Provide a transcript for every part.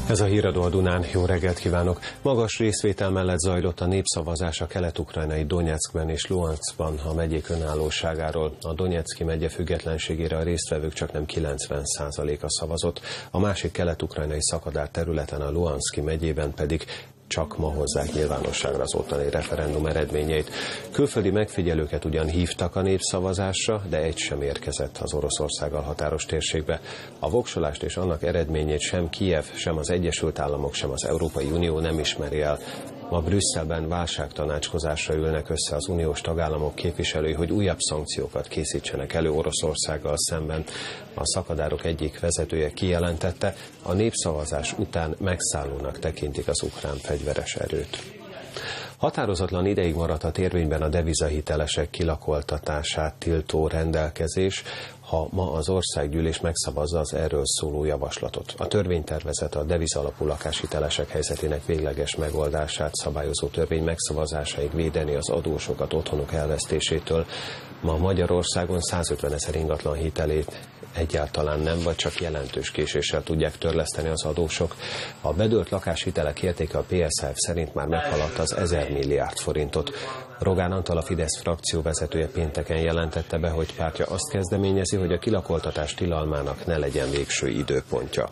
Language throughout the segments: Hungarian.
Ez a Híradó a Dunán. Jó reggelt kívánok! Magas részvétel mellett zajlott a népszavazás a kelet-ukrajnai Donyeckben és Luhanszkban a megyék önállóságáról. A Donyecky megye függetlenségére a résztvevők csaknem 90%-a szavazott, a másik kelet-ukrajnai szakadár területen, a Luhanszki megyében pedig csak ma hozzák nyilvánosságra az ottani referendum eredményeit. Külföldi megfigyelőket ugyan hívtak a népszavazásra, de egy sem érkezett az Oroszországgal határos térségbe. A voksolást és annak eredményét sem Kijev, sem az Egyesült Államok, sem az Európai Unió nem ismeri el. Ma Brüsszelben válságtanácskozásra ülnek össze az uniós tagállamok képviselői, hogy újabb szankciókat készítsenek elő Oroszországgal szemben. A szakadárok egyik vezetője kijelentette, a népszavazás után megszállónak tekintik az ukrán fegyveres erőt. Határozatlan ideig maradt a érvényben a devizahitelesek kilakoltatását tiltó rendelkezés, ha ma az országgyűlés megszavazza az erről szóló javaslatot. A törvénytervezet a devizalapú lakáshitelesek helyzetének végleges megoldását szabályozó törvény megszavazásáig védeni az adósokat otthonuk elvesztésétől. Ma Magyarországon 150 000 ingatlan hitelét egyáltalán nem, vagy csak jelentős késéssel tudják törleszteni az adósok. A bedőlt lakáshitelek értéke a PSZF szerint már meghaladta az 1000 milliárd forintot. Rogán Antal, a Fidesz frakció vezetője pénteken jelentette be, hogy pártja azt kezdeményezi, hogy a kilakoltatás tilalmának ne legyen végső időpontja.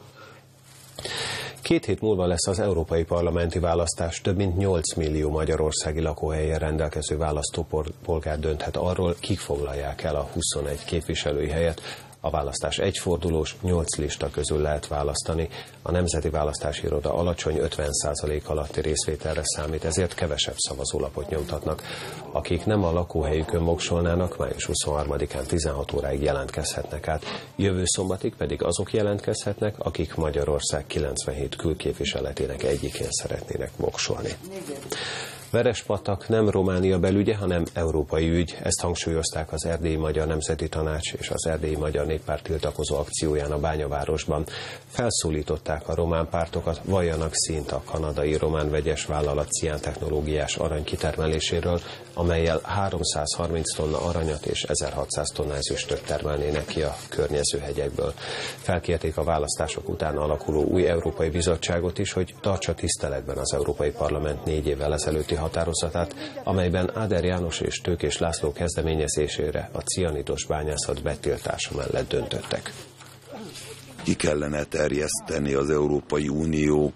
2 hét múlva lesz az európai parlamenti választás, több mint 8 millió magyarországi lakóhelyen rendelkező választópolgár dönthet arról, kik foglalják el a 21 képviselői helyet. A választás egyfordulós, 8 lista közül lehet választani. A Nemzeti Választási Iroda alacsony 50% alatti részvételre számít, ezért kevesebb szavazólapot nyomtatnak. Akik nem a lakóhelyükön voksolnának, május 23-án 16 óráig jelentkezhetnek át. Jövő szombatig pedig azok jelentkezhetnek, akik Magyarország 97 külképviseletének egyikén szeretnének voksolni. Verespatak nem Románia belügye, hanem európai ügy. Ezt hangsúlyozták az Erdélyi Magyar Nemzeti Tanács és az Erdélyi Magyar Néppárt tiltakozó akcióján a Bányavárosban. Felszólították a román pártokat, valljanak szint a kanadai román vegyes vállalat ciántechnológiás arany kitermeléséről, amellyel 330 tonna aranyat és 1600 tonna ezüstöt termelnének ki a környező hegyekből. Felkérték a választások után alakuló új Európai Bizottságot is, hogy tartsa tiszteletben az Európai Parlament 4 évvel ezelőtti határozatát, amelyben Áder János és Tőkés László kezdeményezésére a cianidos bányászat betiltása mellett döntöttek. Ki kellene terjeszteni az Európai Unió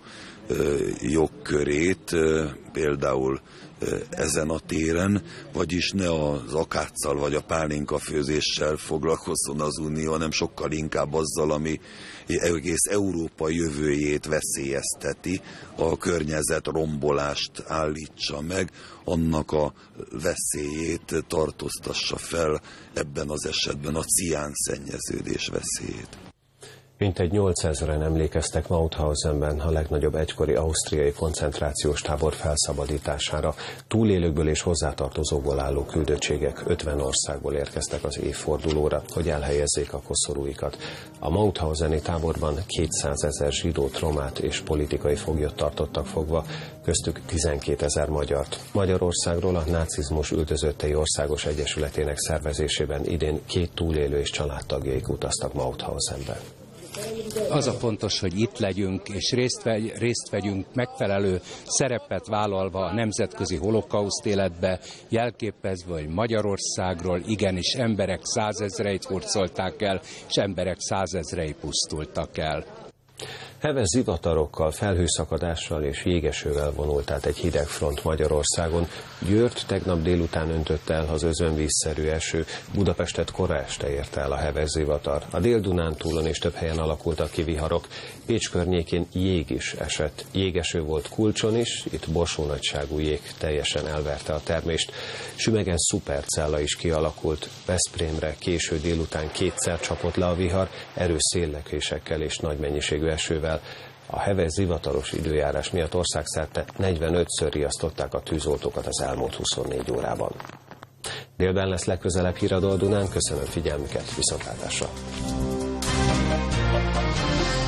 jogkörét, például ezen a téren, vagyis ne az akáccal vagy a pálinkafőzéssel foglalkozzon az Unió, hanem sokkal inkább azzal, ami egész Európa jövőjét veszélyezteti, a környezet rombolást állítsa meg, annak a veszélyét tartóztassa fel, ebben az esetben a ciánszennyeződés veszélyét. Mintegy 8000-en emlékeztek Mauthausenben a legnagyobb egykori ausztriai koncentrációs tábor felszabadítására. Túlélőkből és hozzátartozókból álló küldöttségek 50 országból érkeztek az évfordulóra, hogy elhelyezzék a koszorúikat. A Mauthauseni táborban 200 000 zsidót, romát és politikai foglyot tartottak fogva, köztük 12 000 magyart. Magyarországról a nácizmus üldözöttei országos egyesületének szervezésében idén 2 túlélő és családtagjaik utaztak Mauthausenbe. Az a fontos, hogy itt legyünk, és részt vegyünk megfelelő szerepet vállalva a nemzetközi holokauszt életbe, jelképezve, hogy Magyarországról igenis emberek 100 000-eit hurcolták el, és emberek 100 000-ei pusztultak el. Heves zivatarokkal, felhőszakadással és jégesővel vonult át egy hideg front Magyarországon. Győrt tegnap délután öntötte el az özönvízszerű eső, Budapestet kora este érte el a heves zivatar. A Dél-Dunántúlon is több helyen alakultak ki viharok, Pécs környékén jég is esett. Jégeső volt Kulcson is, itt borsónagyságú jég teljesen elverte a termést. Sümegen szupercella is kialakult, Veszprémre késő délután 2-szer csapott le a vihar, erős széllökésekkel és nagy mennyiségű esővel. A heves zivataros időjárás miatt országszerte 45-ször riasztották a tűzoltókat az elmúlt 24 órában. Délben lesz legközelebb Híradó a Dunán, köszönöm figyelmüket, viszontlátásra!